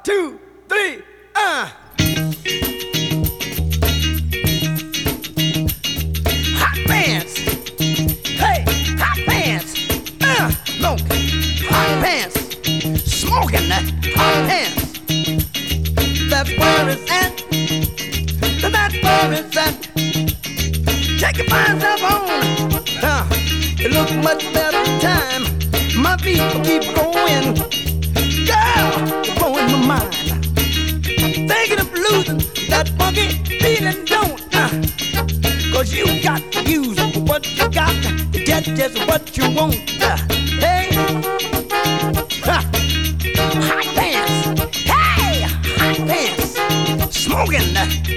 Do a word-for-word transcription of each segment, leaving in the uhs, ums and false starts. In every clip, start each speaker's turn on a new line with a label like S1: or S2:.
S1: two, three, uh. Hot pants. Hey, hot pants. Uh, smoking. Hot pants. Smoking that hot pants. That's where it's at. That's where it's at. Take your fine stuff on. Uh, it looks much better time. My feet will keep going. Girl, you're blowing my mind. Thinking of losing that funky feeling, don't uh, Cause you got to use what you got to get just what you want. Uh, hey, huh. Hot pants. Hey, hot pants. Smoking.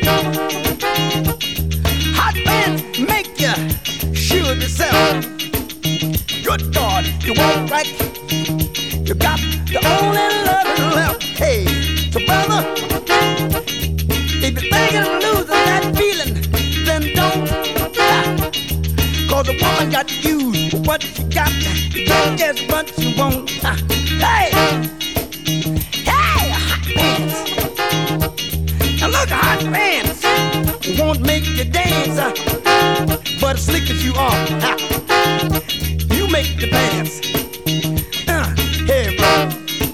S1: Hot pants make you sure yourself. Good God, you walk right. You got the only love left. Hey, so brother, if you're thinking of losing that feeling, then don't. Cause the woman got to use what she got to get just what she want. Hey, hey, hot pants. Now look at hot pants. Won't make you dance, but as slick as you are, you make the pants. Uh, hey, bro,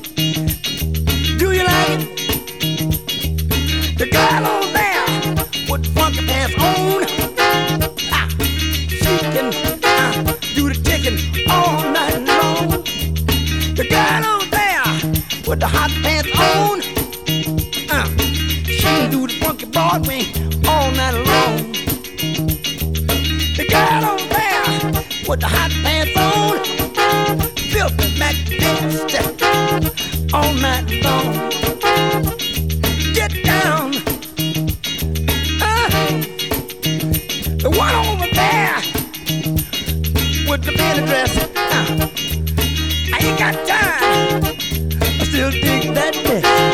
S1: do you like it? The girl on there with funky pants on, ah, she can uh, do the ticking all night long. The girl on there with the hot pants on, uh, she can do the funky Broadway all night long. The girl on there with the hot pants on, filthy magnificent all night long. Get down. Uh, the one over there with the mini dress. Uh, I ain't got time. I still dig that dress.